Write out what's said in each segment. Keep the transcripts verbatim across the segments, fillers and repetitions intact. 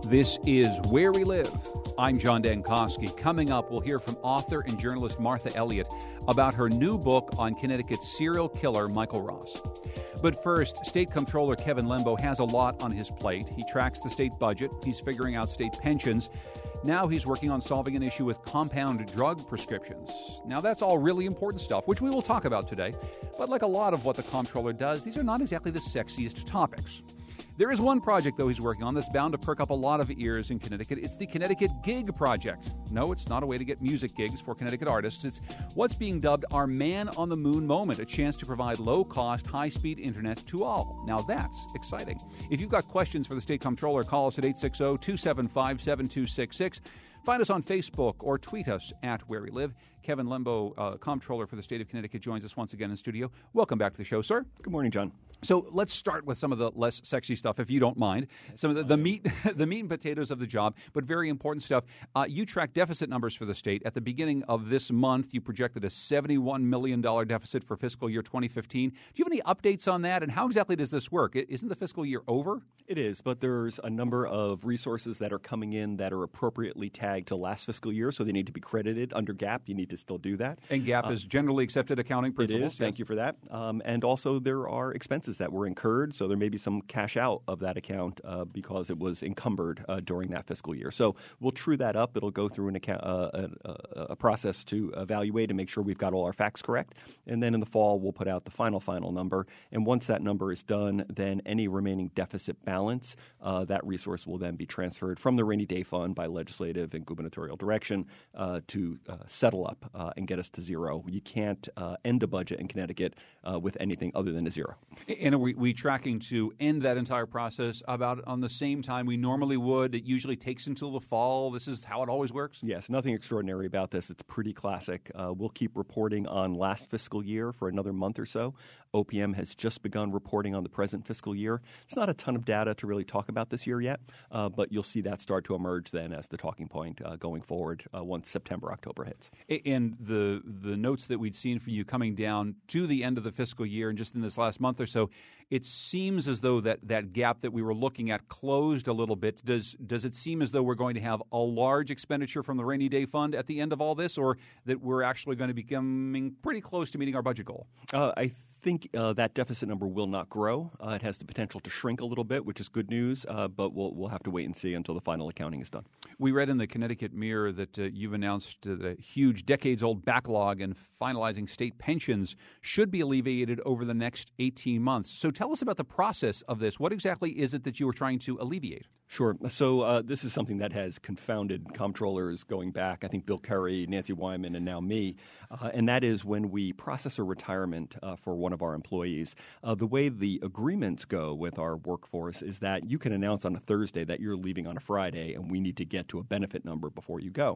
This is Where We Live. I'm John Dankosky. Coming up, we'll hear from author and journalist Martha Elliott about her new book on Connecticut's serial killer, Michael Ross. But first, State Comptroller Kevin Lembo has a lot on his plate. He tracks the state budget. He's figuring out state pensions. Now he's working on solving an issue with compound drug prescriptions. Now, that's all really important stuff, which we will talk about today. But like a lot of what the comptroller does, these are not exactly the sexiest topics. There is one project, though, he's working on that's bound to perk up a lot of ears in Connecticut. It's the Connecticut Gig Project. No, it's not a way to get music gigs for Connecticut artists. It's what's being dubbed our man-on-the-moon moment, a chance to provide low-cost, high-speed internet to all. Now, that's exciting. If you've got questions for the State Comptroller, call us at eight six zero, two seven five, seven two six six. Find us on Facebook or tweet us at Where We Live. Kevin Lembo, uh, Comptroller for the state of Connecticut, joins us once again in studio. Welcome back to the show, sir. Good morning, John. So let's start with some of the less sexy stuff, if you don't mind. Some of the, the meat, the meat and potatoes of the job, but very important stuff. Uh, you track deficit numbers for the state. At the beginning of this month, you projected a seventy-one million dollars deficit for fiscal year twenty fifteen. Do you have any updates on that, and how exactly does this work? Isn't the fiscal year over? It is, but there's a number of resources that are coming in that are appropriately tagged to last fiscal year, so they need to be credited under GAAP. You need to still do that. And GAAP uh, is generally accepted accounting principles. It is. Thank yes. you for that. Um, and also there are expenses that were incurred, so there may be some cash out of that account uh, because it was encumbered uh, during that fiscal year. So we'll true that up. It'll go through an account, uh, a, a process to evaluate and make sure we've got all our facts correct. And then in the fall, we'll put out the final, final number. And once that number is done, then any remaining deficit balance, uh, that resource will then be transferred from the rainy day fund by legislative and gubernatorial direction uh, to uh, settle up uh, and get us to zero. You can't uh, end a budget in Connecticut uh, with anything other than a zero. And are we, we tracking to end that entire process about on the same time we normally would? It usually takes until the fall. This is how it always works? Yes, nothing extraordinary about this. It's pretty classic. Uh, we'll keep reporting on last fiscal year for another month or so. O P M has just begun reporting on the present fiscal year. It's not a ton of data to really talk about this year yet, uh, but you'll see that start to emerge then as the talking point uh, going forward uh, once September, October hits. And the the notes that we'd seen from you coming down to the end of the fiscal year and just in this last month or so, it seems as though that, that gap that we were looking at closed a little bit. Does does it seem as though we're going to have a large expenditure from the rainy day fund at the end of all this, or that we're actually going to be coming pretty close to meeting our budget goal? Uh, I I think uh, that deficit number will not grow. Uh, it has the potential to shrink a little bit, which is good news, uh, but we'll we'll have to wait and see until the final accounting is done. We read in the Connecticut Mirror that uh, you've announced uh, the huge decades-old backlog in finalizing state pensions should be alleviated over the next eighteen months. So tell us about the process of this. What exactly is it that you were trying to alleviate? Sure. So uh, this is something that has confounded comptrollers going back, I think Bill Curry, Nancy Wyman, and now me, uh, and that is when we process a retirement uh, for one of our employees. Uh, the way the agreements go with our workforce is that you can announce on a Thursday that you're leaving on a Friday, and we need to get to a benefit number before you go.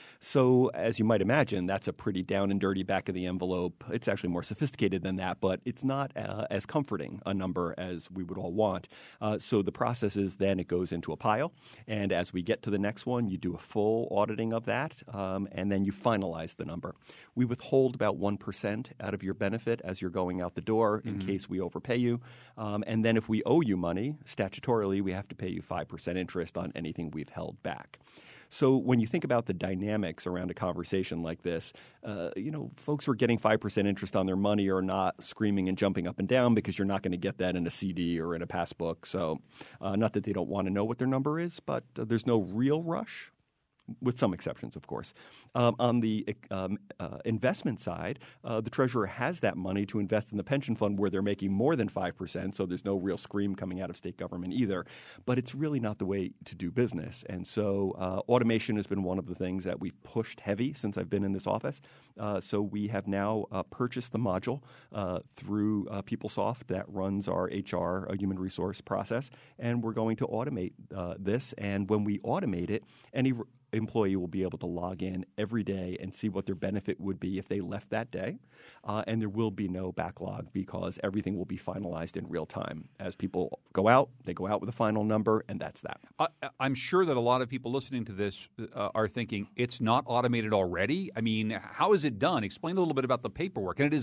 So as you might imagine, that's a pretty down and dirty back of the envelope. It's actually more sophisticated than that, but it's not uh, as comforting a number as we would all want. Uh, so the process is then it goes into a pile, and as we get to the next one, you do a full auditing of that, um, and then you finalize the number. We withhold about one percent out of your benefit as you're going out the door in mm-hmm. case we overpay you. Um, and then if we owe you money, statutorily, we have to pay you five percent interest on anything we've held back. So when you think about the dynamics around a conversation like this, uh, you know, folks who are getting five percent interest on their money are not screaming and jumping up and down because you're not going to get that in a C D or in a passbook. So uh, not that they don't want to know what their number is, but uh, there's no real rush. With some exceptions, of course. Um, on the um, uh, investment side, uh, the treasurer has that money to invest in the pension fund where they're making more than five percent, so there's no real scream coming out of state government either. But it's really not the way to do business. And so uh, automation has been one of the things that we've pushed heavy since I've been in this office. Uh, so we have now uh, purchased the module uh, through uh, PeopleSoft that runs our H R, uh, human resource process, and we're going to automate uh, this. And when we automate it, any re- employee will be able to log in every day and see what their benefit would be if they left that day. Uh, and there will be no backlog because everything will be finalized in real time. As people go out, they go out with a final number, and that's that. I, I'm sure that a lot of people listening to this uh, are thinking, it's not automated already? I mean, how is it done? Explain a little bit about the paperwork. And it is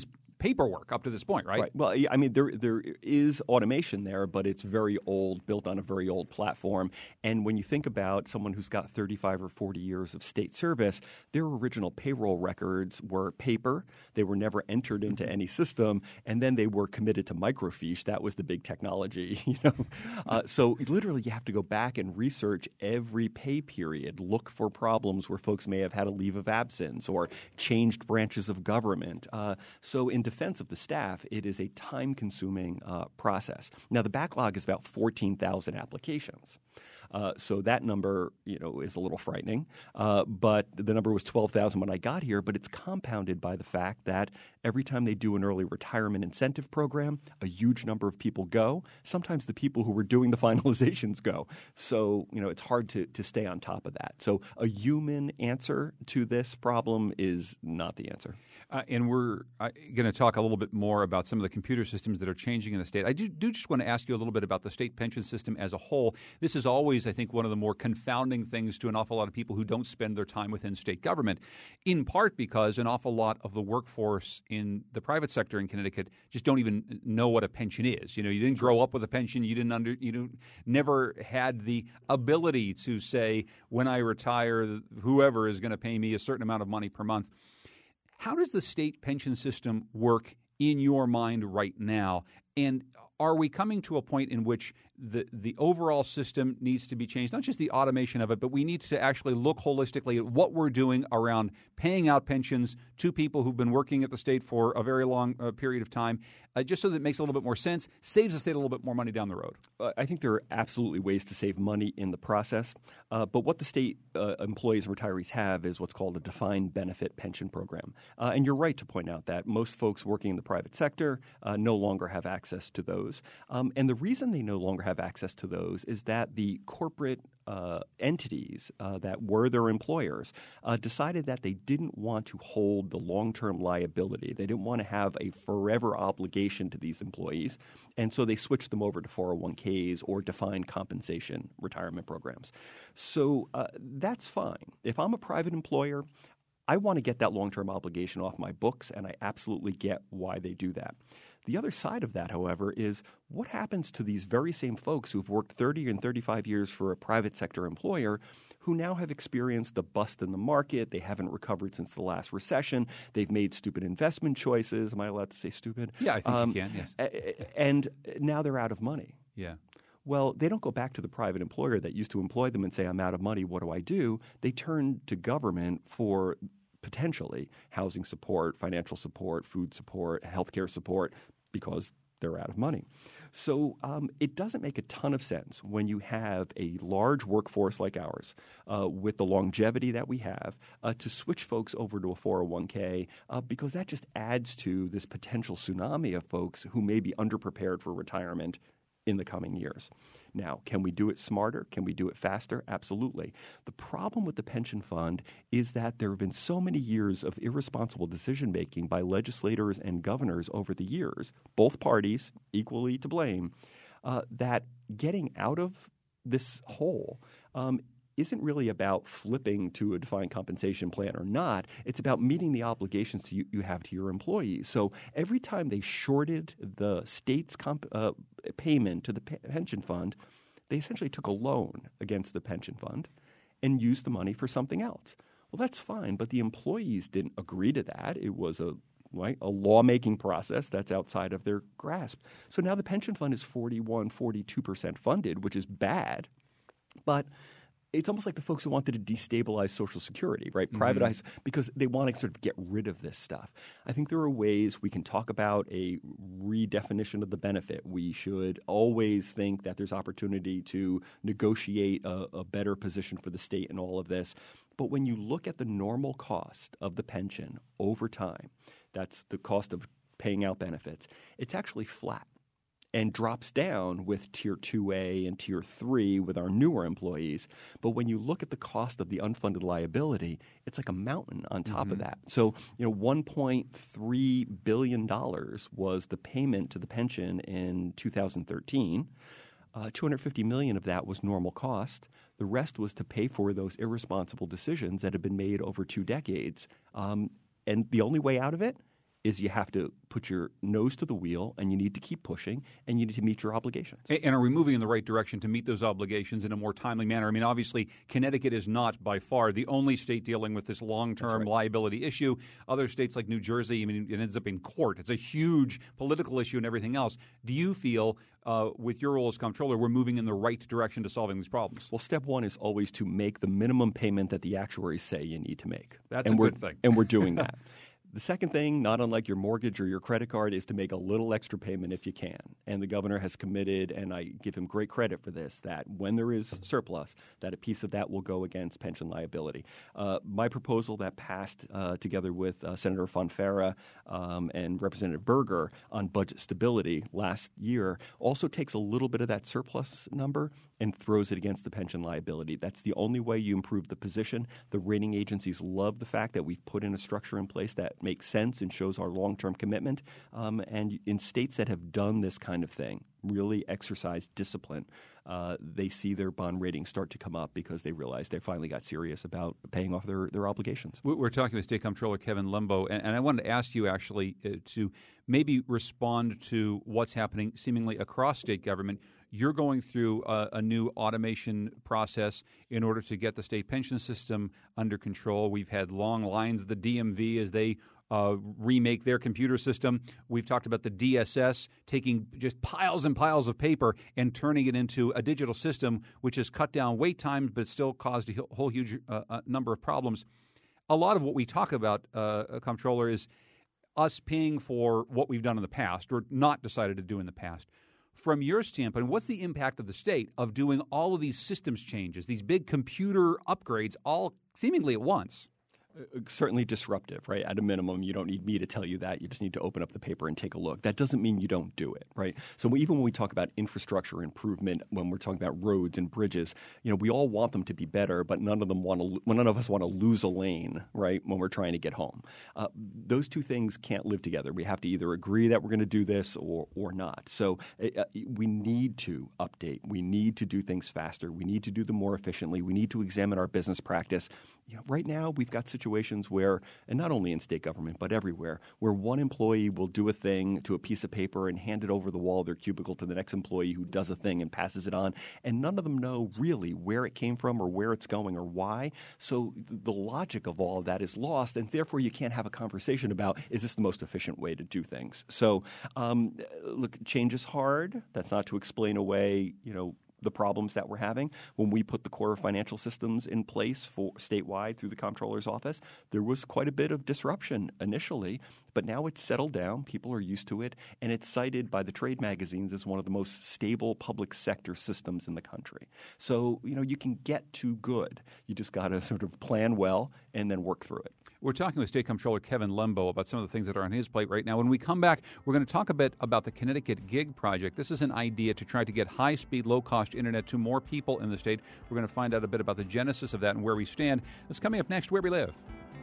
paperwork up to this point, right? Right. Well, I mean, there there is automation there, but it's very old, built on a very old platform. And when you think about someone who's got thirty-five or forty years of state service, their original payroll records were paper. They were never entered into any system, and then they were committed to microfiche. That was the big technology, you know. Uh, so literally, you have to go back and research every pay period, look for problems where folks may have had a leave of absence or changed branches of government. Uh, so in defense of the staff, it is a time-consuming uh, process. Now, the backlog is about fourteen thousand applications. Uh, so that number, you know, is a little frightening. Uh, but the number was twelve thousand when I got here. But it's compounded by the fact that every time they do an early retirement incentive program, a huge number of people go. Sometimes the people who were doing the finalizations go. So, you know, it's hard to, to stay on top of that. So a human answer to this problem is not the answer. Uh, and we're uh, going to talk a little bit more about some of the computer systems that are changing in the state. I do, do just want to ask you a little bit about the state pension system as a whole. This is always, I think, one of the more confounding things to an awful lot of people who don't spend their time within state government, in part because an awful lot of the workforce in the private sector in Connecticut just don't even know what a pension is. You know, you didn't grow up with a pension. You didn't under, you know, never had the ability to say, when I retire, whoever is going to pay me a certain amount of money per month. How does the state pension system work in your mind right now? And are we coming to a point in which the, the overall system needs to be changed, not just the automation of it, but we need to actually look holistically at what we're doing around paying out pensions to people who've been working at the state for a very long uh, period of time, uh, just so that it makes a little bit more sense, saves the state a little bit more money down the road? Uh, I think there are absolutely ways to save money in the process. Uh, but what the state uh, employees and retirees have is what's called a defined benefit pension program. Uh, and you're right to point out that most folks working in the private sector uh, no longer have access to those. Um, and the reason they no longer have access to those is that the corporate uh, entities uh, that were their employers uh, decided that they didn't want to hold the long-term liability. They didn't want to have a forever obligation to these employees. And so they switched them over to four oh one k's or defined compensation retirement programs. So uh, that's fine. If I'm a private employer, I want to get that long-term obligation off my books, and I absolutely get why they do that. The other side of that, however, is what happens to these very same folks who've worked thirty and thirty-five years for a private sector employer who now have experienced a bust in the market. They haven't recovered since the last recession. They've made stupid investment choices. Am I allowed to say stupid? Yeah, I think um, you can, yes. And now they're out of money. Yeah. Well, they don't go back to the private employer that used to employ them and say, I'm out of money, what do I do? They turn to government for potentially housing support, financial support, food support, healthcare support, because they're out of money. So um, it doesn't make a ton of sense when you have a large workforce like ours uh, with the longevity that we have uh, to switch folks over to a four oh one k uh, because that just adds to this potential tsunami of folks who may be underprepared for retirement in the coming years. Now, can we do it smarter? Can we do it faster? Absolutely. The problem with the pension fund is that there have been so many years of irresponsible decision-making by legislators and governors over the years, both parties equally to blame, uh, that getting out of this hole um, isn't really about flipping to a defined compensation plan or not. It's about meeting the obligations you, you have to your employees. So every time they shorted the state's comp, uh, payment to the pe- pension fund, they essentially took a loan against the pension fund and used the money for something else. Well, that's fine, but the employees didn't agree to that. It was a Right, a lawmaking process that's outside of their grasp. So now the pension fund is forty-one, forty-two percent funded, which is bad, but it's almost like the folks who wanted to destabilize Social Security, right? Mm-hmm. Privatize, because they want to sort of get rid of this stuff. I think there are ways we can talk about a redefinition of the benefit. We should always think that there's opportunity to negotiate a, a better position for the state in all of this. But when you look at the normal cost of the pension over time, that's the cost of paying out benefits, it's actually flat and drops down with Tier two A and Tier three with our newer employees. But when you look at the cost of the unfunded liability, it's like a mountain on top mm-hmm. of that. So, you know, one point three billion dollars was the payment to the pension in two thousand thirteen. Uh, two hundred fifty million dollars of that was normal cost. The rest was to pay for those irresponsible decisions that have been made over two decades. Um, and the only way out of it is you have to put your nose to the wheel and you need to keep pushing and you need to meet your obligations. And are we moving in the right direction to meet those obligations in a more timely manner? I mean, obviously, Connecticut is not by far the only state dealing with this long-term right. liability issue. Other states like New Jersey, I mean, it ends up in court. It's a huge political issue and everything else. Do you feel, uh, with your role as comptroller, we're moving in the right direction to solving these problems? Well, step one is always to make the minimum payment that the actuaries say you need to make. That's and a we're, good thing. And we're doing that. The second thing, not unlike your mortgage or your credit card, is to make a little extra payment if you can. And the governor has committed, and I give him great credit for this, that when there is surplus, that a piece of that will go against pension liability. Uh, my proposal that passed uh, together with uh, Senator Fonfara um, and Representative Berger on budget stability last year also takes a little bit of that surplus number and throws it against the pension liability. That's the only way you improve the position. The rating agencies love the fact that we've put in a structure in place that makes sense and shows our long-term commitment. Um, and in states that have done this kind of thing, really exercise discipline, uh, they see their bond ratings start to come up because they realize they finally got serious about paying off their, their obligations. We're talking with State Comptroller Kevin Lembo, and, and I wanted to ask you actually uh, to maybe respond to what's happening seemingly across state government. You're going through a, a new automation process in order to get the state pension system under control. We've had long lines at the D M V as they uh, remake their computer system. We've talked about the D S S taking just piles and piles of paper and turning it into a digital system, which has cut down wait times but still caused a whole huge uh, number of problems. A lot of what we talk about, uh, Comptroller, is us paying for what we've done in the past or not decided to do in the past. From your standpoint, what's the impact of the state of doing all of these systems changes, these big computer upgrades, all seemingly at once? Uh, certainly disruptive, right? At a minimum, you don't need me to tell you that. You just need to open up the paper and take a look. That doesn't mean you don't do it, right? So even when we talk about infrastructure improvement, when we're talking about roads and bridges, you know, we all want them to be better, but none of them want to. None of us want to lose a lane, right? When we're trying to get home, uh, those two things can't live together. We have to either agree that we're going to do this or or not. So uh, we need to update. We need to do things faster. We need to do them more efficiently. We need to examine our business practice. You know, right now, we've got situations where, and not only in state government, but everywhere, where one employee will do a thing to a piece of paper and hand it over the wall of their cubicle to the next employee who does a thing and passes it on, and none of them know really where it came from or where it's going or why. So the logic of all of that is lost, and therefore you can't have a conversation about, is this the most efficient way to do things? So, um, look, change is hard. That's not to explain away, you know, the problems that we're having. When we put the core financial systems in place for statewide through the comptroller's office, there was quite a bit of disruption initially, but now it's settled down. People are used to it, and it's cited by the trade magazines as one of the most stable public sector systems in the country. So, you know, you can get to good. You just got to sort of plan well and then work through it. We're talking with State Comptroller Kevin Lembo about some of the things that are on his plate right now. When we come back, we're going to talk a bit about the Connecticut Gig Project. This is an idea to try to get high-speed, low-cost internet to more people in the state. We're going to find out a bit about the genesis of that and where we stand. That's coming up next, Where We Live.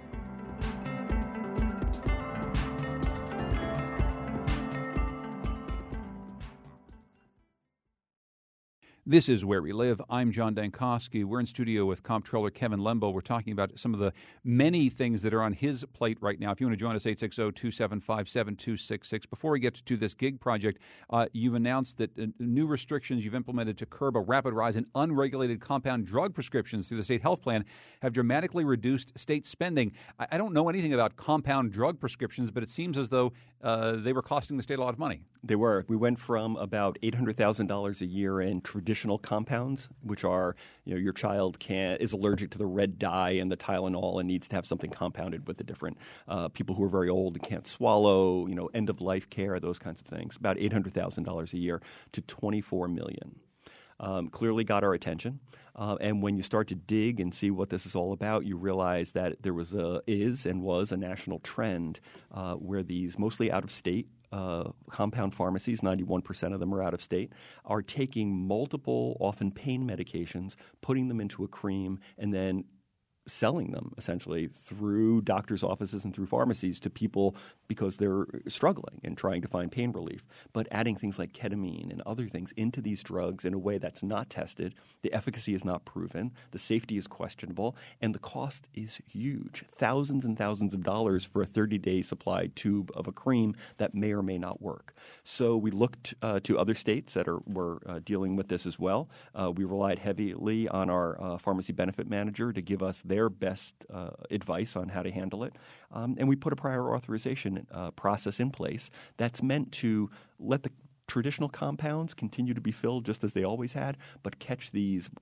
This is Where We Live. I'm John Dankosky. We're in studio with Comptroller Kevin Lembo. We're talking about some of the many things that are on his plate right now. If you want to join us, eight six zero, two seven five, seven two six six. Before we get to this gig project, uh, you've announced that uh, new restrictions you've implemented to curb a rapid rise in unregulated compound drug prescriptions through the state health plan have dramatically reduced state spending. I, I don't know anything about compound drug prescriptions, but it seems as though uh, they were costing the state a lot of money. They were. We went from about eight hundred thousand dollars a year in traditional compounds, which are, you know, your child can is allergic to the red dye and the Tylenol and needs to have something compounded with the different uh, people who are very old and can't swallow, you know, end-of-life care, those kinds of things, about eight hundred thousand dollars a year to twenty-four million dollars. Um, clearly got our attention. Uh, and when you start to dig and see what this is all about, you realize that there was a, is and was a national trend uh, where these mostly out-of-state Uh, compound pharmacies, ninety-one percent of them are out of state, are taking multiple, often pain medications, putting them into a cream, and then selling them essentially through doctors' offices and through pharmacies to people because they're struggling and trying to find pain relief. But adding things like ketamine and other things into these drugs in a way that's not tested, the efficacy is not proven, the safety is questionable, and the cost is huge. Thousands and thousands of dollars for a thirty-day supply tube of a cream that may or may not work. So we looked uh, to other states that are were uh, dealing with this as well. Uh, we relied heavily on our uh, pharmacy benefit manager to give us their best uh, advice on how to handle it. Um, and we put a prior authorization uh, process in place that's meant to let the traditional compounds continue to be filled just as they always had, but catch these,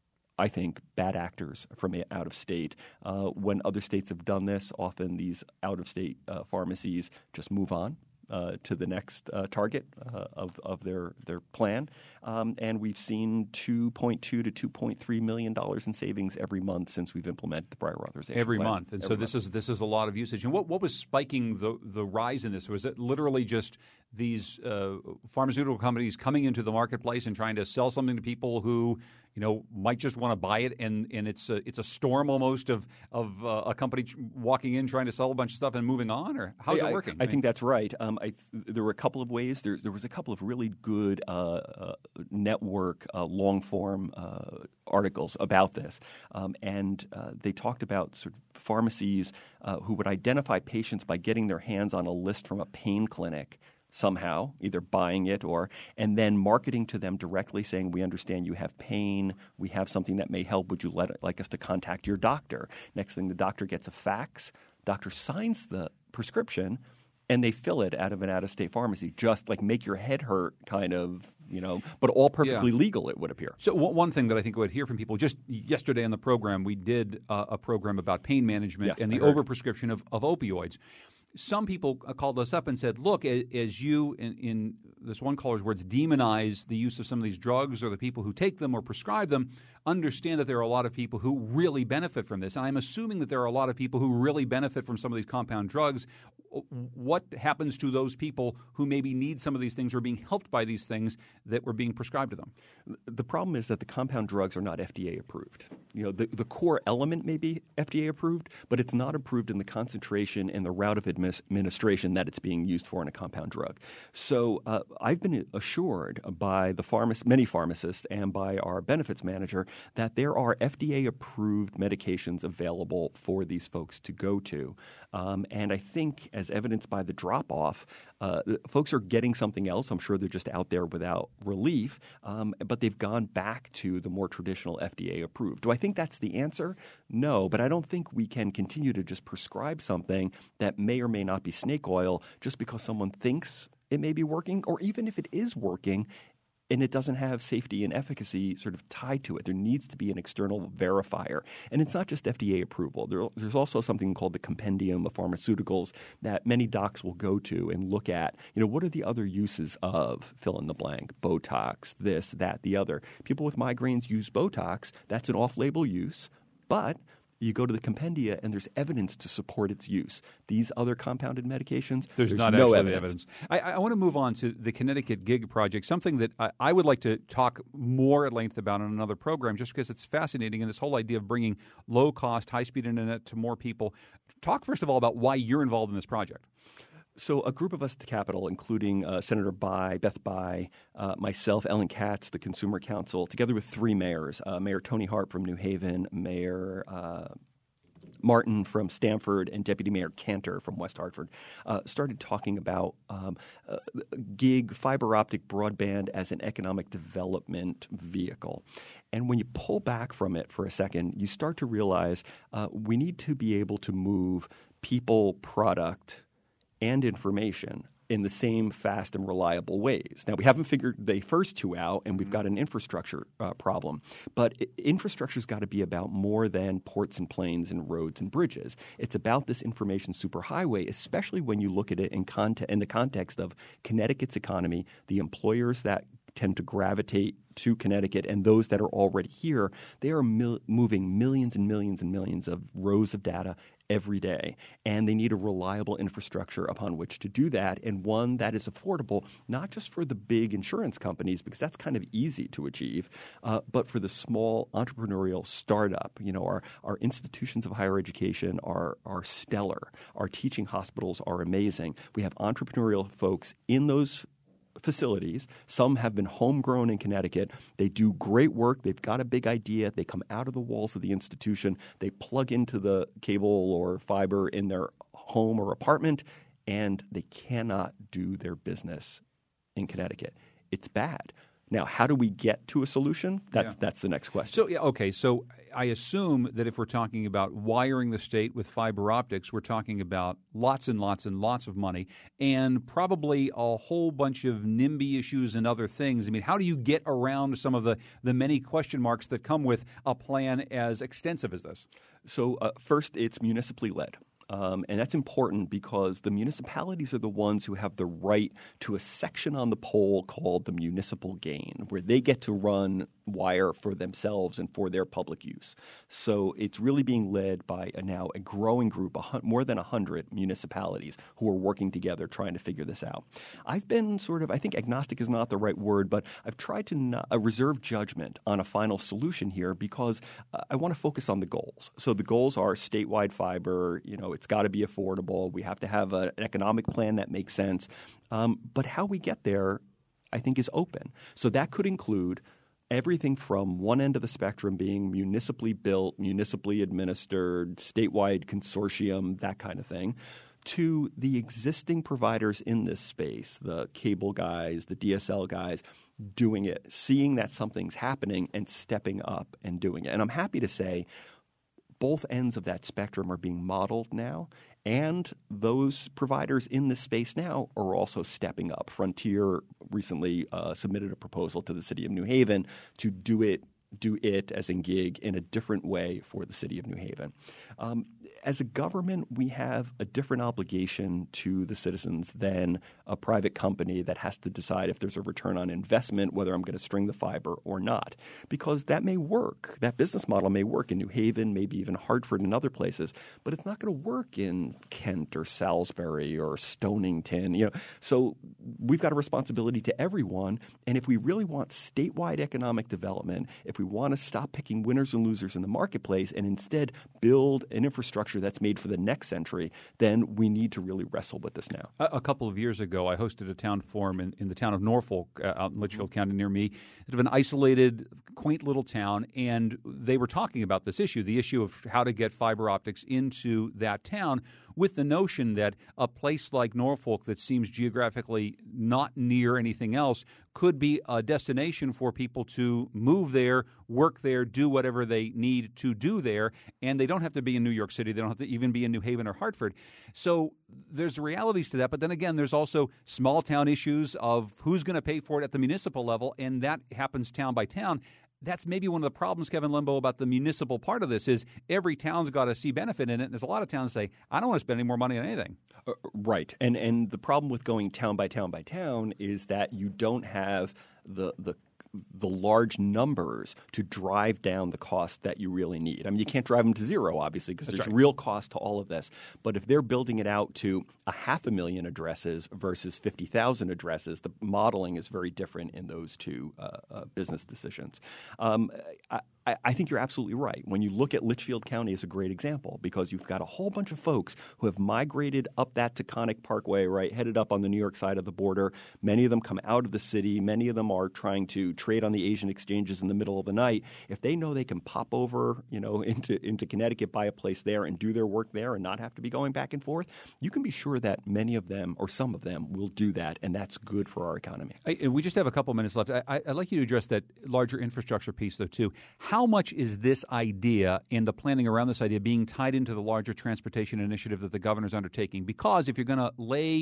I think, bad actors from out of state. Uh, when other states have done this, often these out-of-state uh, pharmacies just move on Uh, to the next uh, target uh, of of their their plan, um, and we've seen two point two to two point three million dollars in savings every month since we've implemented the prior authorization every plan. month. And every so this month. is this is a lot of usage. And what what was spiking the the rise in this? Was it literally just these uh, pharmaceutical companies coming into the marketplace and trying to sell something to people who, you know, might just want to buy it, and, and it's a, it's a storm almost of of uh, a company walking in trying to sell a bunch of stuff and moving on? Or how's I, it working? I, I, I mean, think that's right. Um, I, there were a couple of ways. There, there was a couple of really good uh, uh, network uh, long-form uh, articles about this, um, and uh, they talked about sort of pharmacies uh, who would identify patients by getting their hands on a list from a pain clinic somehow, either buying it or and then marketing to them directly, saying, we understand you have pain, we have something that may help, would you let like us to contact your doctor? Next thing, the doctor gets a fax, doctor signs the prescription, and they fill it out of an out-of-state pharmacy, just like make your head hurt kind of, you know, but all perfectly yeah. legal, it would appear. So one thing that I think I would hear from people, just yesterday on the program, we did uh, a program about pain management Yes, and the overprescription of, of opioids. Some people called us up and said, look, as you, in, in this one caller's words, demonize the use of some of these drugs or the people who take them or prescribe them, understand that there are a lot of people who really benefit from this. And I'm assuming that there are a lot of people who really benefit from some of these compound drugs. What happens to those people who maybe need some of these things or are being helped by these things that were being prescribed to them? The problem is that the compound drugs are not F D A approved. You know, the, the core element may be F D A approved, but it's not approved in the concentration and the route of administration that it's being used for in a compound drug. So uh, I've been assured by the pharmac- many pharmacists and by our benefits manager that there are F D A-approved medications available for these folks to go to. Um, and I think, as evidenced by the drop-off, uh, folks are getting something else. I'm sure they're just out there without relief, um, but they've gone back to the more traditional F D A-approved. Do I think that's the answer? No, but I don't think we can continue to just prescribe something that may or may not be snake oil just because someone thinks it may be working, or even if it is working and it doesn't have safety and efficacy sort of tied to it. There needs to be an external verifier. And it's not just F D A approval. There, there's also something called the Compendium of Pharmaceuticals that many docs will go to and look at, you know, what are the other uses of fill in the blank, Botox, this, that, the other. People with migraines use Botox. That's an off-label use, but you go to the compendia and there's evidence to support its use. These other compounded medications, there's, there's not no actually evidence. evidence. I, I want to move on to the Connecticut Gig Project, something that I, I would like to talk more at length about on another program just because it's fascinating, and this whole idea of bringing low-cost, high-speed internet to more people. Talk, first of all, about why you're involved in this project. So a group of us at the Capitol, including uh, Senator Bai, Beth Bai, uh, myself, Ellen Katz, the Consumer Council, together with three mayors, uh, Mayor Tony Hart from New Haven, Mayor uh, Martin from Stamford, and Deputy Mayor Cantor from West Hartford, uh, started talking about um, uh, gig fiber optic broadband as an economic development vehicle. And when you pull back from it for a second, you start to realize uh, we need to be able to move people, product, and information in the same fast and reliable ways. Now, we haven't figured the first two out, and we've got an infrastructure uh, problem. But I- infrastructure's got to be about more than ports and planes and roads and bridges. It's about this information superhighway, especially when you look at it in, conte- in the context of Connecticut's economy, the employers that tend to gravitate to Connecticut, and those that are already here. They are mil- moving millions and millions and millions of rows of data every day, and they need a reliable infrastructure upon which to do that, and one that is affordable not just for the big insurance companies, because that's kind of easy to achieve, uh, but for the small entrepreneurial startup. You know, our, our institutions of higher education are, are stellar. Our teaching hospitals are amazing. We have entrepreneurial folks in those facilities. Some have been homegrown in Connecticut. They do great work. They've got a big idea. They come out of the walls of the institution. They plug into the cable or fiber in their home or apartment, and they cannot do their business in Connecticut. It's bad. Now, how do we get to a solution? That's yeah. that's the next question. So, yeah, okay, so I assume that if we're talking about wiring the state with fiber optics, we're talking about lots and lots and lots of money and probably a whole bunch of NIMBY issues and other things. I mean, how do you get around some of the, the many question marks that come with a plan as extensive as this? So, uh, first, it's municipally led. Um, and that's important because the municipalities are the ones who have the right to a section on the pole called the municipal gain, where they get to run wire for themselves and for their public use. So it's really being led by a, now a growing group, a, more than one hundred municipalities who are working together trying to figure this out. I've been sort of, I think agnostic is not the right word, but I've tried to not, uh, reserve judgment on a final solution here because uh, I want to focus on the goals. So the goals are statewide fiber, you know, it's got to be affordable. We have to have a, an economic plan that makes sense. Um, but how we get there, I think, is open. So that could include everything from one end of the spectrum being municipally built, municipally administered, statewide consortium, that kind of thing, to the existing providers in this space, the cable guys, the D S L guys, doing it, seeing that something's happening and stepping up and doing it. And I'm happy to say both ends of that spectrum are being modeled now, and those providers in this space now are also stepping up. Frontier recently uh, submitted a proposal to the city of New Haven to do it, do it as in gig in a different way for the city of New Haven. Um, as a government, we have a different obligation to the citizens than a private company that has to decide if there's a return on investment, whether I'm going to string the fiber or not, because that may work. That business model may work in New Haven, maybe even Hartford and other places, but it's not going to work in Kent or Salisbury or Stonington. You know, so we've got a responsibility to everyone, and if we really want statewide economic development, if we want to stop picking winners and losers in the marketplace and instead build an infrastructure that's made for the next century, then we need to really wrestle with this now. A, a couple of years ago, I hosted a town forum in, in the town of Norfolk uh, out in Litchfield County near me. It's an isolated, quaint little town, and they were talking about this issue, the issue of how to get fiber optics into that town, with the notion that a place like Norfolk that seems geographically not near anything else could be a destination for people to move there, work there, do whatever they need to do there, and they don't have to be in New York City. They don't have to even be in New Haven or Hartford. So there's realities to that, but then again, there's also small town issues of who's going to pay for it at the municipal level, and that happens town by town. That's maybe one of the problems, Kevin Limbo, about the municipal part of this is every town's got to see benefit in it. And there's a lot of towns that say, I don't want to spend any more money on anything. Uh, right. And and the problem with going town by town by town is that you don't have the the the large numbers to drive down the cost that you really need. I mean, you can't drive them to zero, obviously, because there's right. real cost to all of this. But if they're building it out to a half a million addresses versus fifty thousand addresses, the modeling is very different in those two uh, uh, business decisions. Um, I, I think you're absolutely right. When you look at Litchfield County as a great example, because you've got a whole bunch of folks who have migrated up that Taconic Parkway, right, headed up on the New York side of the border. Many of them come out of the city. Many of them are trying to trade on the Asian exchanges in the middle of the night. If they know they can pop over, you know, into, into Connecticut, buy a place there and do their work there and not have to be going back and forth, you can be sure that many of them or some of them will do that, and that's good for our economy. I, we just have a couple minutes left. I, I'd like you to address that larger infrastructure piece, though, too. How much is this idea and the planning around this idea being tied into the larger transportation initiative that the governor's undertaking? Because if you're going to lay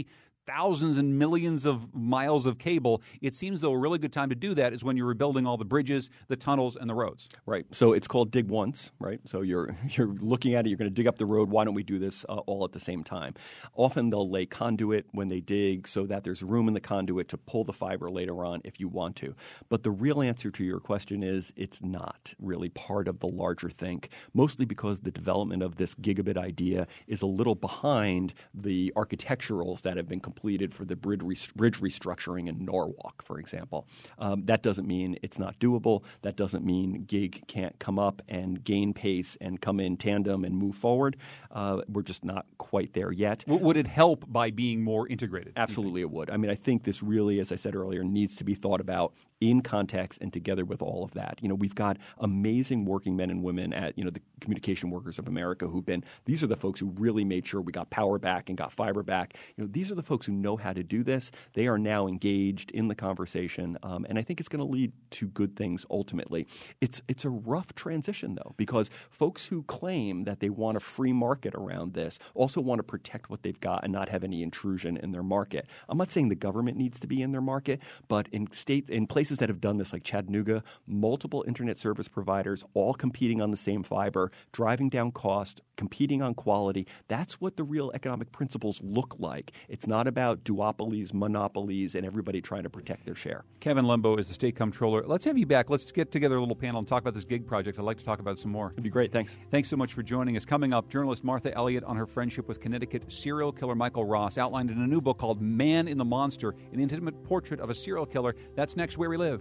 thousands and millions of miles of cable. It seems, though, a really good time to do that is when you're rebuilding all the bridges, the tunnels, and the roads. Right. So it's called dig once, right? So you're you're looking at it, you're going to dig up the road. Why don't we do this uh, all at the same time? Often they'll lay conduit when they dig so that there's room in the conduit to pull the fiber later on if you want to. But the real answer to your question is it's not really part of the larger think, mostly because the development of this gigabit idea is a little behind the architecturals that have been completed for the bridge, rest- bridge restructuring in Norwalk, for example. Um, that doesn't mean it's not doable. That doesn't mean gig can't come up and gain pace and come in tandem and move forward. Uh, we're just not quite there yet. W- would it help by being more integrated? Absolutely it would. I mean, I think this really, as I said earlier, needs to be thought about in context and together with all of that. You know, we've got amazing working men and women at, you know, the Communication Workers of America who've been, these are the folks who really made sure we got power back and got fiber back. You know, these are the folks who know how to do this. They are now engaged in the conversation, um, and I think it's going to lead to good things ultimately. It's it's a rough transition, though, because folks who claim that they want a free market around this also want to protect what they've got and not have any intrusion in their market. I'm not saying the government needs to be in their market, but in states, in places that have done this, like Chattanooga, multiple internet service providers all competing on the same fiber, driving down cost, competing on quality. That's what the real economic principles look like. It's not about duopolies, monopolies, and everybody trying to protect their share. Kevin Lembo is the state comptroller. Let's have you back. Let's get together a little panel and talk about this gig project. I'd like to talk about it some more. It'd be great. Thanks. Thanks so much for joining us. Coming up, journalist Martha Elliott on her friendship with Connecticut serial killer Michael Ross, outlined in a new book called Man in the Monster, an intimate portrait of a serial killer. That's next, Where We Live.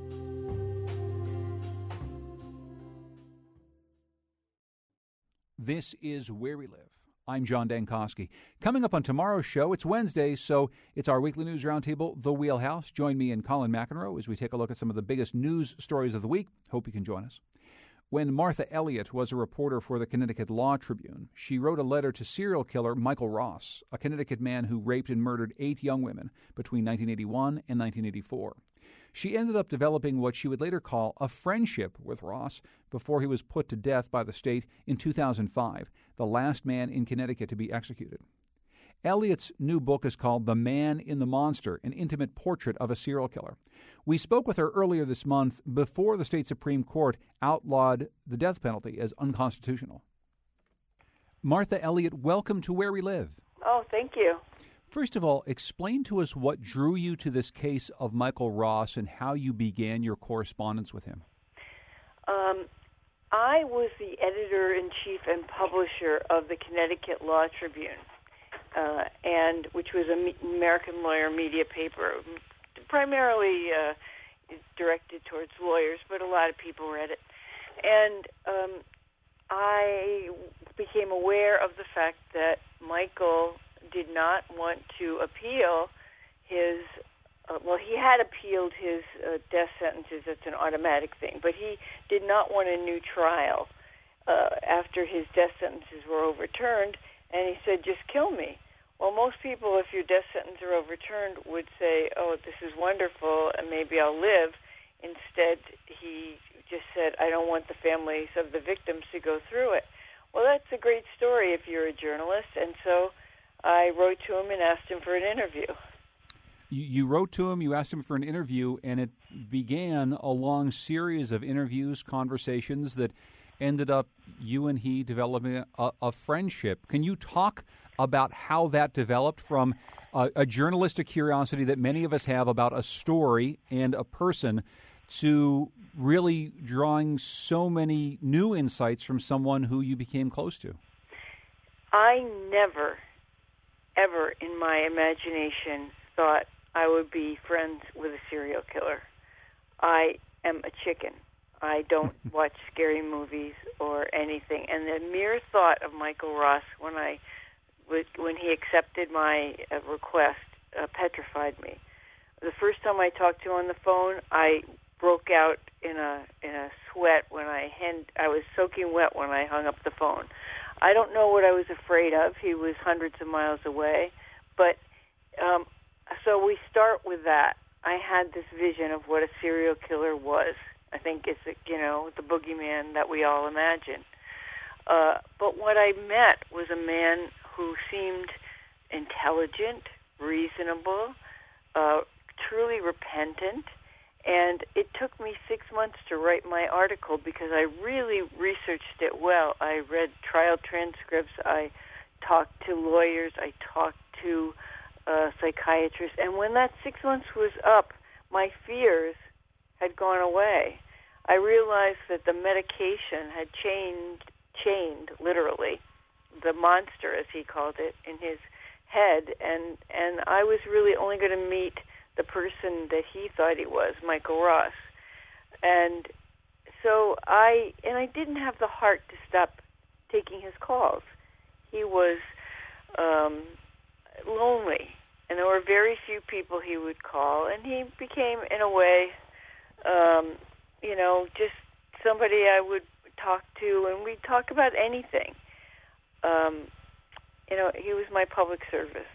This is Where We Live. I'm John Dankosky. Coming up on tomorrow's show, it's Wednesday, so it's our weekly news roundtable, The Wheelhouse. Join me and Colin McEnroe as we take a look at some of the biggest news stories of the week. Hope you can join us. When Martha Elliott was a reporter for the Connecticut Law Tribune, she wrote a letter to serial killer Michael Ross, a Connecticut man who raped and murdered eight young women between nineteen eighty-one and nineteen eighty-four. She ended up developing what she would later call a friendship with Ross before he was put to death by the state in two thousand five, the last man in Connecticut to be executed. Elliott's new book is called The Man in the Monster, an intimate portrait of a serial killer. We spoke with her earlier this month before the state Supreme Court outlawed the death penalty as unconstitutional. Martha Elliott, welcome to Where We Live. Oh, thank you. First of all, explain to us what drew you to this case of Michael Ross and how you began your correspondence with him. Um, I was the editor-in-chief and publisher of the Connecticut Law Tribune, uh, and which was an American lawyer media paper, primarily uh, directed towards lawyers, but a lot of people read it. And um, I became aware of the fact that Michael did not want to appeal his, uh, well, he had appealed his uh, death sentences. It's an automatic thing. But he did not want a new trial uh, after his death sentences were overturned, and he said, just kill me. Well, most people, if your death sentence are overturned, would say, oh, this is wonderful, and maybe I'll live. Instead, he just said, I don't want the families of the victims to go through it. Well, that's a great story if you're a journalist, and so I wrote to him and asked him for an interview. You, you wrote to him, you asked him for an interview, and it began a long series of interviews, conversations that ended up you and he developing a, a friendship. Can you talk about how that developed from a, a journalistic curiosity that many of us have about a story and a person to really drawing so many new insights from someone who you became close to? I never, ever in my imagination thought I would be friends with a serial killer. I am a chicken. I don't watch scary movies or anything. And the mere thought of Michael Ross when I, when he accepted my uh, request, uh, petrified me. The first time I talked to him on the phone, I broke out in a in a sweat when I hand. I was soaking wet when I hung up the phone. I don't know what I was afraid of. He was hundreds of miles away, but um, so we start with that. I had this vision of what a serial killer was. I think it's, you know, the boogeyman that we all imagine. Uh, but what I met was a man who seemed intelligent, reasonable, uh, truly repentant. And it took me six months to write my article because I really researched it well. I read trial transcripts. I talked to lawyers. I talked to uh, psychiatrists. And when that six months was up, my fears had gone away. I realized that the medication had chained, chained, literally, the monster, as he called it, in his head. And, and I was really only going to meet the person that he thought he was, Michael Ross. And so I, and I didn't have the heart to stop taking his calls. He was um, lonely, and there were very few people he would call, and he became, in a way, um, you know, just somebody I would talk to, and we'd talk about anything. Um, you know, he was my public service.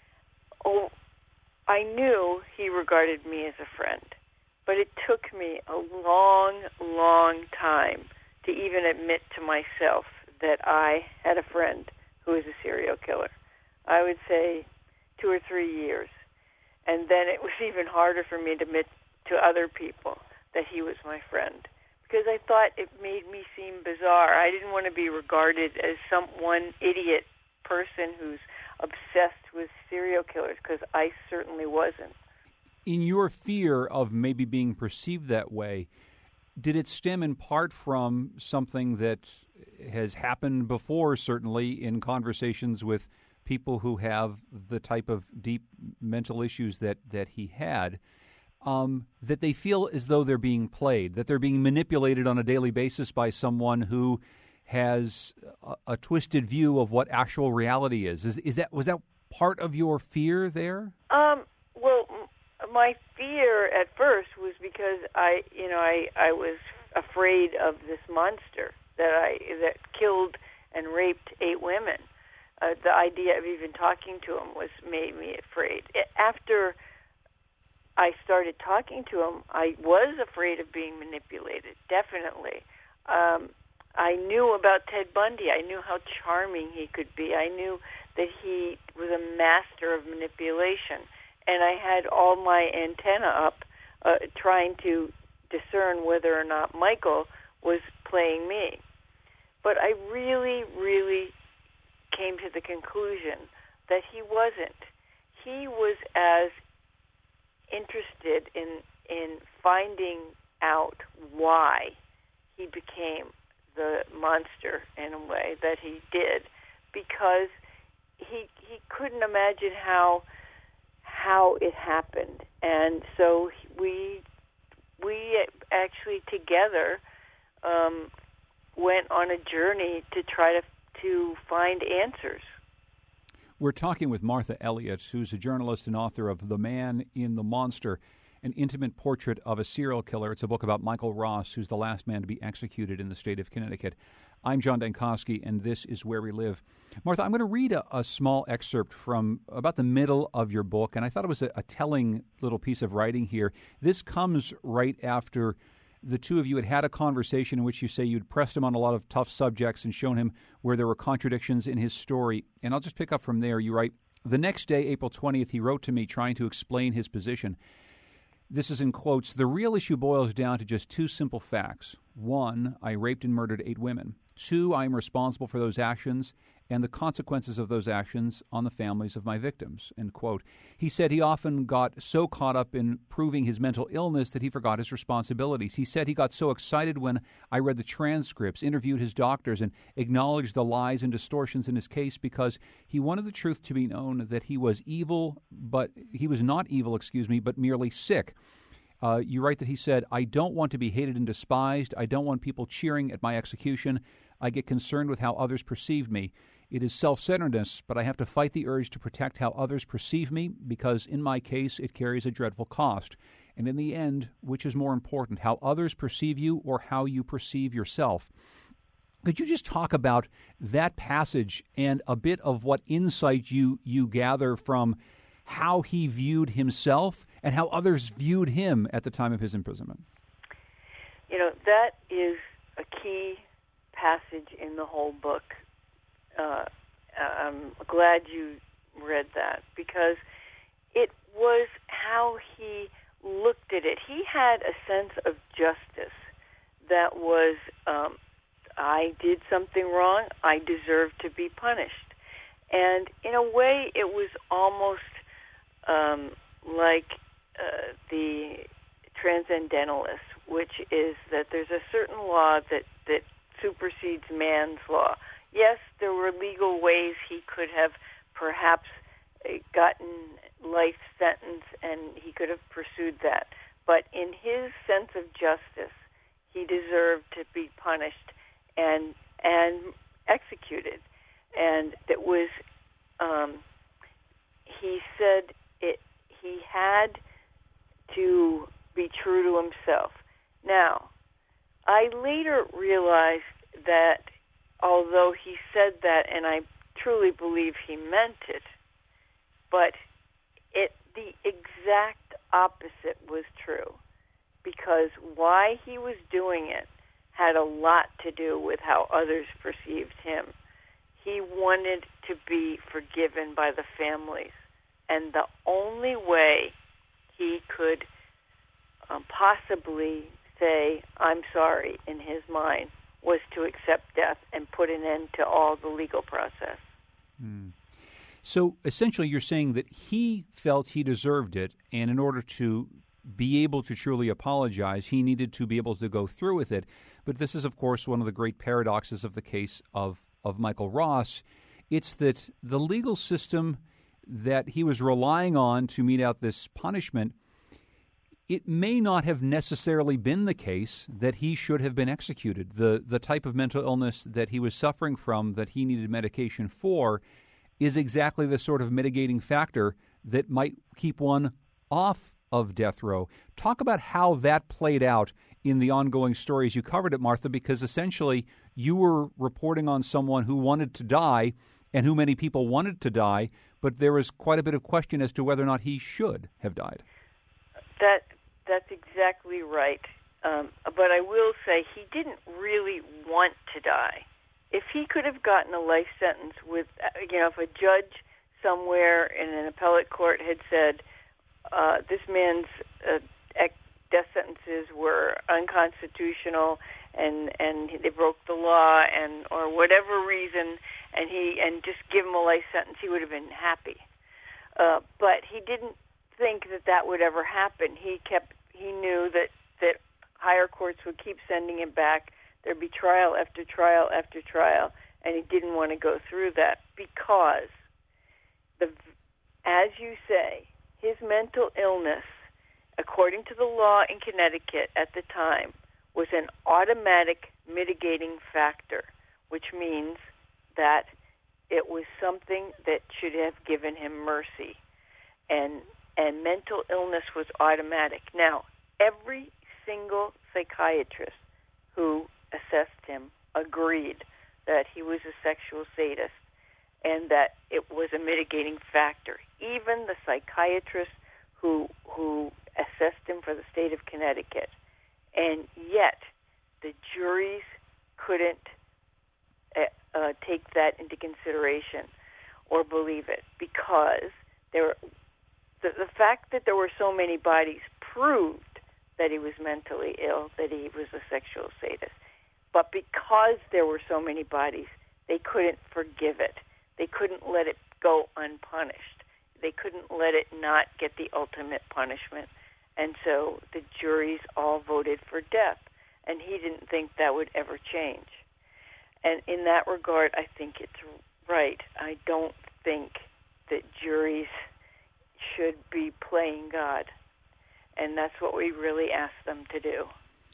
Oh, I knew he regarded me as a friend, but it took me a long, long time to even admit to myself that I had a friend who was a serial killer. I would say two or three years. And then it was even harder for me to admit to other people that he was my friend, because I thought it made me seem bizarre. I didn't want to be regarded as some one idiot person who's obsessed with serial killers, because I certainly wasn't. In your fear of maybe being perceived that way, did it stem in part from something that has happened before, certainly, in conversations with people who have the type of deep mental issues that, that he had, um, that they feel as though they're being played, that they're being manipulated on a daily basis by someone who has a, a twisted view of what actual reality is. Is, is that was that part of your fear there? Um, well, m- my fear at first was because I, you know, I, I was afraid of this monster that I that killed and raped eight women. Uh, the idea of even talking to him was made me afraid. After I started talking to him, I was afraid of being manipulated. Definitely. Um, I knew about Ted Bundy. I knew how charming he could be. I knew that he was a master of manipulation. And I had all my antenna up uh, trying to discern whether or not Michael was playing me. But I really, really came to the conclusion that he wasn't. He was as interested in in finding out why he became the monster in a way that he did, because he he couldn't imagine how how it happened. And so we we actually together um, went on a journey to try to to find answers. We're talking with Martha Elliott, who's a journalist and author of The Man in the Monster, an intimate portrait of a serial killer. It's a book about Michael Ross, who's the last man to be executed in the state of Connecticut. I'm John Dankosky, and this is Where We Live. Martha, I'm going to read a, a small excerpt from about the middle of your book, and I thought it was a, a telling little piece of writing here. This comes right after the two of you had had a conversation in which you say you'd pressed him on a lot of tough subjects and shown him where there were contradictions in his story. And I'll just pick up from there. You write, the next day, April twentieth, he wrote to me trying to explain his position. This is in quotes. The real issue boils down to just two simple facts. One, I raped and murdered eight women. Two, I am responsible for those actions and the consequences of those actions on the families of my victims, end quote. He said he often got so caught up in proving his mental illness that he forgot his responsibilities. He said he got so excited when I read the transcripts, interviewed his doctors, and acknowledged the lies and distortions in his case because he wanted the truth to be known that he was evil, but he was not evil, excuse me, but merely sick. Uh, you write that he said, I don't want to be hated and despised. I don't want people cheering at my execution. I get concerned with how others perceive me. It is self-centeredness, but I have to fight the urge to protect how others perceive me because, in my case, it carries a dreadful cost. And in the end, which is more important, how others perceive you or how you perceive yourself? Could you just talk about that passage and a bit of what insight you, you gather from how he viewed himself and how others viewed him at the time of his imprisonment? You know, that is a key passage in the whole book. Uh, I'm glad you read that because it was how he looked at it. He had a sense of justice that was, um, I did something wrong, I deserve to be punished. And in a way, it was almost um, like uh, the transcendentalists, which is that there's a certain law that, that supersedes man's law. Yes, there were legal ways he could have perhaps gotten life sentence, and he could have pursued that. But in his sense of justice, he deserved to be punished and and executed. And it was, um, he said, it. He had to be true to himself. Now, I later realized that although he said that, and I truly believe he meant it, but it the exact opposite was true, because why he was doing it had a lot to do with how others perceived him. He wanted to be forgiven by the families, and the only way he could um, possibly say, I'm sorry, in his mind, was to accept death and put an end to all the legal process. Mm. So essentially you're saying that he felt he deserved it, and in order to be able to truly apologize, he needed to be able to go through with it. But this is, of course, one of the great paradoxes of the case of, of Michael Ross. It's that the legal system that he was relying on to mete out this punishment, it may not have necessarily been the case that he should have been executed. The the type of mental illness that he was suffering from, that he needed medication for, is exactly the sort of mitigating factor that might keep one off of death row. Talk about how that played out in the ongoing stories. You covered it, Martha, because essentially you were reporting on someone who wanted to die and who many people wanted to die, but there was quite a bit of question as to whether or not he should have died. That That's exactly right. Um, but I will say he didn't really want to die. If he could have gotten a life sentence with, you know, if a judge somewhere in an appellate court had said, uh, this man's uh, death sentences were unconstitutional and, and they broke the law and or whatever reason, and he and just give him a life sentence, he would have been happy. Uh, but he didn't think that that would ever happen. He kept he knew that, that higher courts would keep sending him back. There'd be trial after trial after trial, and he didn't want to go through that because, the, as you say, his mental illness, according to the law in Connecticut at the time, was an automatic mitigating factor, which means that it was something that should have given him mercy. And and mental illness was automatic. Now, every single psychiatrist who assessed him agreed that he was a sexual sadist and that it was a mitigating factor. Even the psychiatrist who who assessed him for the state of Connecticut. And yet, the juries couldn't uh, uh, take that into consideration or believe it because there were The, the fact that there were so many bodies proved that he was mentally ill, that he was a sexual sadist. But because there were so many bodies, they couldn't forgive it. They couldn't let it go unpunished. They couldn't let it not get the ultimate punishment. And so the juries all voted for death. And he didn't think that would ever change. And in that regard, I think it's right. I don't think that juries should be playing God, and that's what we really ask them to do.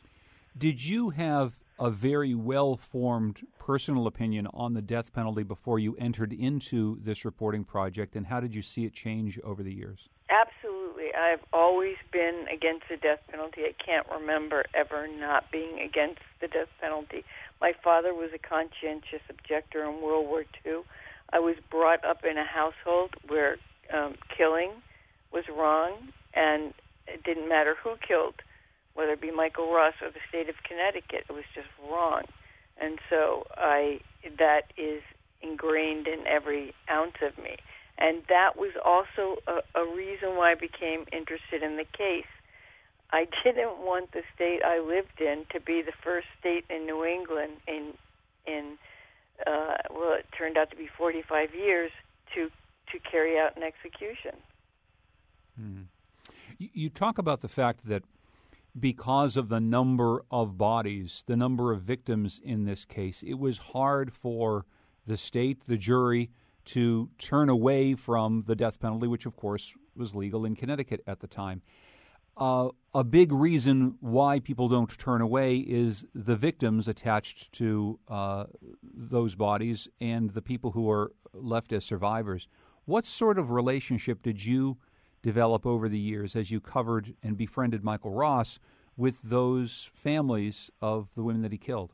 Did you have a very well-formed personal opinion on the death penalty before you entered into this reporting project, and how did you see it change over the years? Absolutely. I've always been against the death penalty. I can't remember ever not being against the death penalty. My father was a conscientious objector in World War Two. I was brought up in a household where um, killing was wrong, and it didn't matter who killed, whether it be Michael Ross or the state of Connecticut. It was just wrong. And so I that is ingrained in every ounce of me. And that was also a, a reason why I became interested in the case. I didn't want the state I lived in to be the first state in New England in, in uh, well, it turned out to be forty-five years to to carry out an execution. Hmm. You talk about the fact that because of the number of bodies, the number of victims in this case, it was hard for the state, the jury, to turn away from the death penalty, which, of course, was legal in Connecticut at the time. Uh, a big reason why people don't turn away is the victims attached to uh, those bodies and the people who are left as survivors. What sort of relationship did you develop over the years as you covered and befriended Michael Ross with those families of the women that he killed?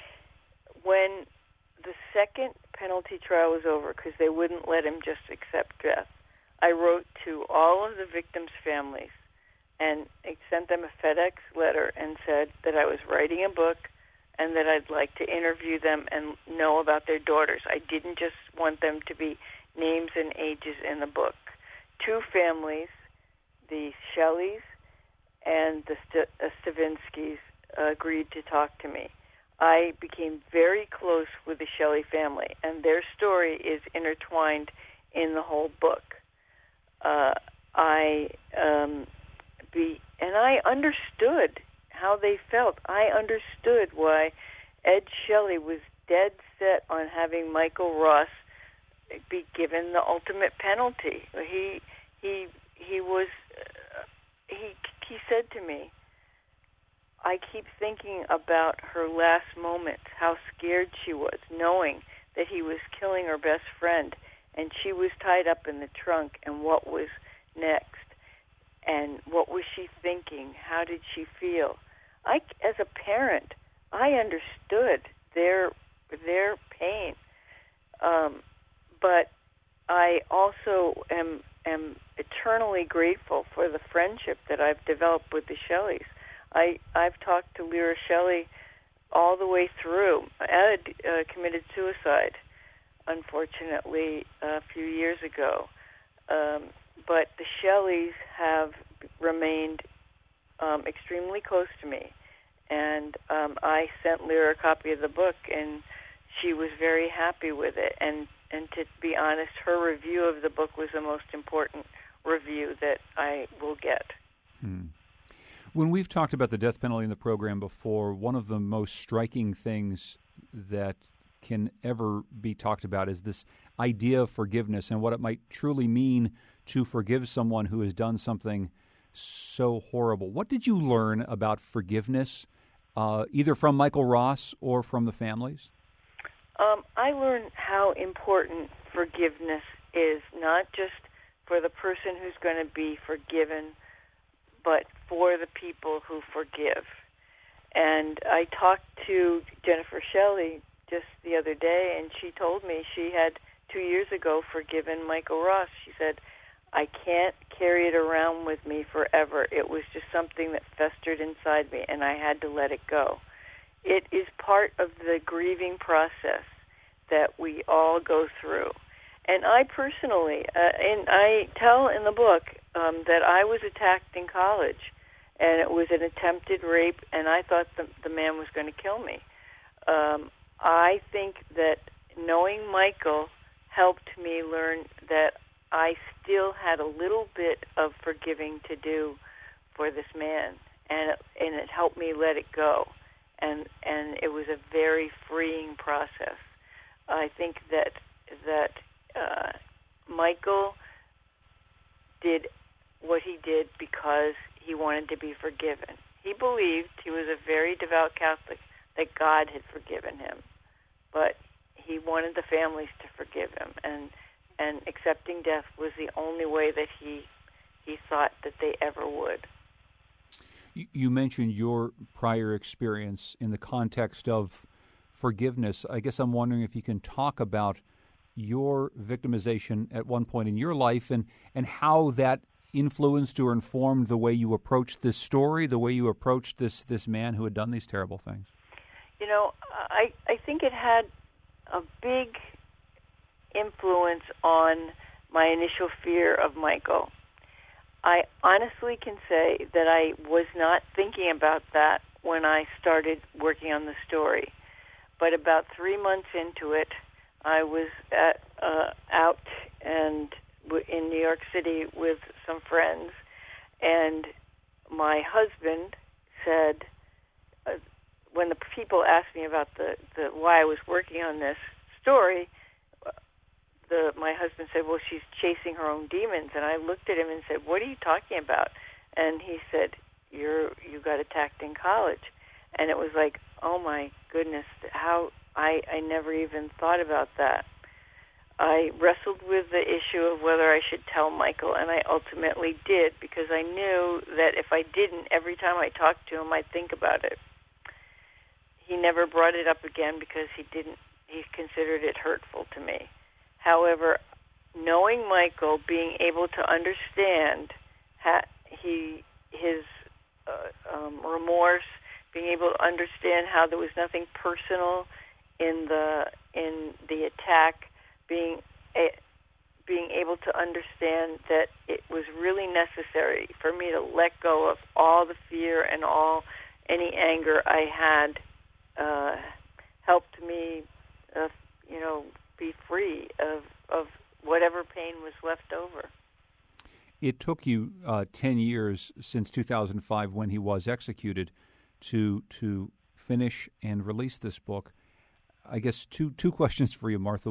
When the second penalty trial was over, because they wouldn't let him just accept death, I wrote to all of the victims' families and I sent them a FedEx letter and said that I was writing a book and that I'd like to interview them and know about their daughters. I didn't just want them to be names and ages in the book. Two families, the Shelleys and the St- uh, Stavinskys, uh, agreed to talk to me. I became very close with the Shelley family, and their story is intertwined in the whole book. Uh, I um, be and I understood how they felt. I understood why Ed Shelley was dead set on having Michael Ross be given the ultimate penalty. He he he was uh, he he said to me, I keep thinking about her last moments, how scared she was, knowing that he was killing her best friend, and she was tied up in the trunk, and what was next, and what was she thinking? How did she feel? I, as a parent, I understood their their pain, um, but I also am am eternally grateful for the friendship that I've developed with the Shelleys. I, I've talked to Lyra Shelley all the way through. Ed uh, committed suicide, unfortunately, a few years ago. Um, but the Shelleys have remained um, extremely close to me. And um, I sent Lyra a copy of the book, and she was very happy with it. And, and to be honest, her review of the book was the most important review that I will get. Hmm. When we've talked about the death penalty in the program before, one of the most striking things that can ever be talked about is this idea of forgiveness and what it might truly mean to forgive someone who has done something so horrible. What did you learn about forgiveness, uh, either from Michael Ross or from the families? Um, I learned how important forgiveness is, not just for the person who's going to be forgiven, but for the people who forgive. And I talked to Jennifer Shelley just the other day, and she told me she had two years ago forgiven Michael Ross. She said, I can't carry it around with me forever. It was just something that festered inside me, and I had to let it go. It is part of the grieving process that we all go through. And I personally, uh, and I tell in the book um, that I was attacked in college, and it was an attempted rape, and I thought the, the man was going to kill me. Um, I think that knowing Michael helped me learn that I still had a little bit of forgiving to do for this man, and it, and it helped me let it go, and and it was a very freeing process. I think that that uh, Michael did what he did because he wanted to be forgiven. He believed, he was a very devout Catholic, that God had forgiven him, but he wanted the families to forgive him, and and accepting death was the only way that he he thought that they ever would. You mentioned your prior experience in the context of forgiveness. I guess I'm wondering if you can talk about your victimization at one point in your life and, and how that influenced or informed the way you approached this story, the way you approached this, this man who had done these terrible things. You know, I, I think it had a big influence on my initial fear of Michael. I honestly can say that I was not thinking about that when I started working on the story. But about three months into it, I was at, uh, out and w- in New York City with some friends, and my husband said, uh, when the people asked me about the, the why I was working on this story, the my husband said, well, she's chasing her own demons. And I looked at him and said, what are you talking about? And he said, you're you got attacked in college. And it was like, oh my goodness, how I, I never even thought about that. I wrestled with the issue of whether I should tell Michael, and I ultimately did, because I knew that if I didn't, every time I talked to him, I'd think about it. He never brought it up again because he didn't. He considered it hurtful to me. However, knowing Michael, being able to understand ha- he his uh, um, remorse, being able to understand how there was nothing personal in the in the attack, being a, being able to understand that it was really necessary for me to let go of all the fear and all any anger I had, uh, helped me, uh, you know, be free of of whatever pain was left over. It took you uh, ten years since two thousand five, when he was executed, to to finish and release this book. I guess two two questions for you, Martha.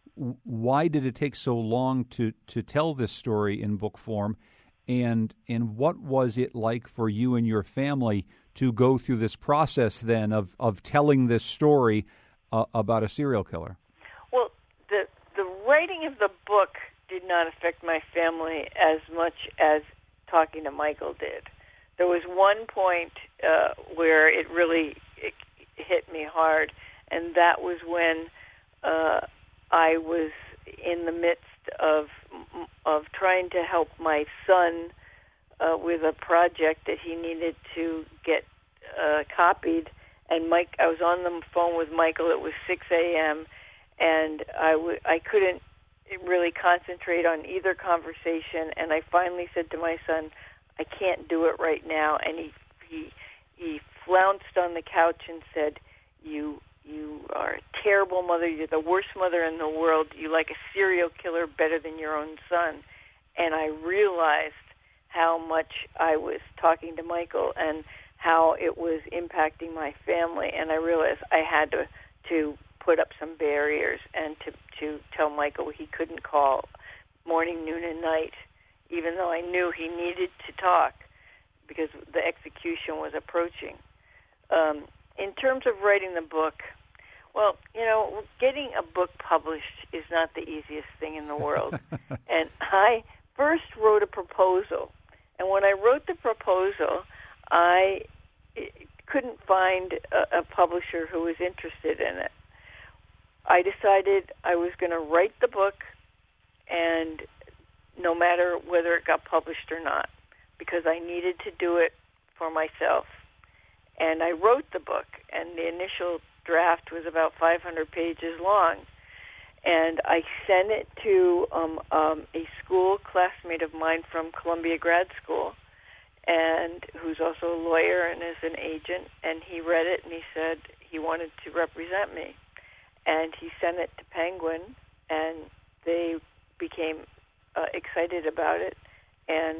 Why did it take so long to, to tell this story in book form, and and what was it like for you and your family to go through this process then of, of telling this story uh, about a serial killer? Well, the the writing of the book did not affect my family as much as talking to Michael did. There was one point uh, where it really it hit me hard, and that was when uh, I was in the midst of of trying to help my son uh, with a project that he needed to get uh, copied. And Mike, I was on the phone with Michael. It was six a.m. and I w- I couldn't really concentrate on either conversation. And I finally said to my son, I can't do it right now. And he he he flounced on the couch and said, you you are a terrible mother. You're the worst mother in the world. You like a serial killer better than your own son. And I realized how much I was talking to Michael and how it was impacting my family. And I realized I had to to put up some barriers and to, to tell Michael he couldn't call morning, noon, and night, even though I knew he needed to talk because the execution was approaching. Um, in terms of writing the book, well, you know, getting a book published is not the easiest thing in the world. And I first wrote a proposal. And when I wrote the proposal, I couldn't find a, a publisher who was interested in it. I decided I was going to write the book, and no matter whether it got published or not, because I needed to do it for myself. And I wrote the book, and the initial draft was about five hundred pages long. And I sent it to um, um, a school classmate of mine from Columbia Grad School, and who's also a lawyer and is an agent. And he read it, and he said he wanted to represent me. And he sent it to Penguin, and they became uh, excited about it. And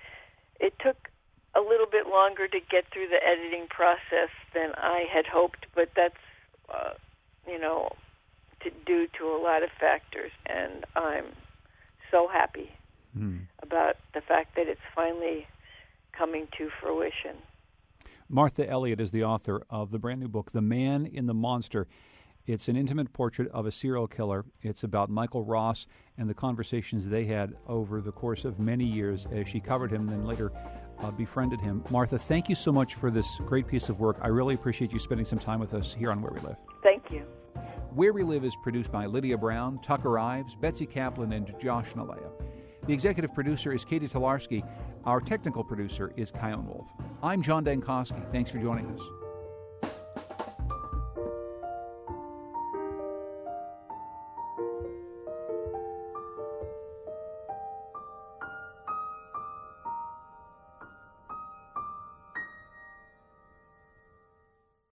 it took a little bit longer to get through the editing process than I had hoped, but that's, uh, you know, to due to a lot of factors. And I'm so happy mm. about the fact that it's finally coming to fruition. Martha Elliott is the author of the brand new book, The Man in the Monster. It's an intimate portrait of a serial killer. It's about Michael Ross and the conversations they had over the course of many years as she covered him and then later uh, befriended him. Martha, thank you so much for this great piece of work. I really appreciate you spending some time with us here on Where We Live. Thank you. Where We Live is produced by Lydia Brown, Tucker Ives, Betsy Kaplan, and Josh Nalea. The executive producer is Katie Tolarski. Our technical producer is Kyone Wolf. I'm John Dankosky. Thanks for joining us.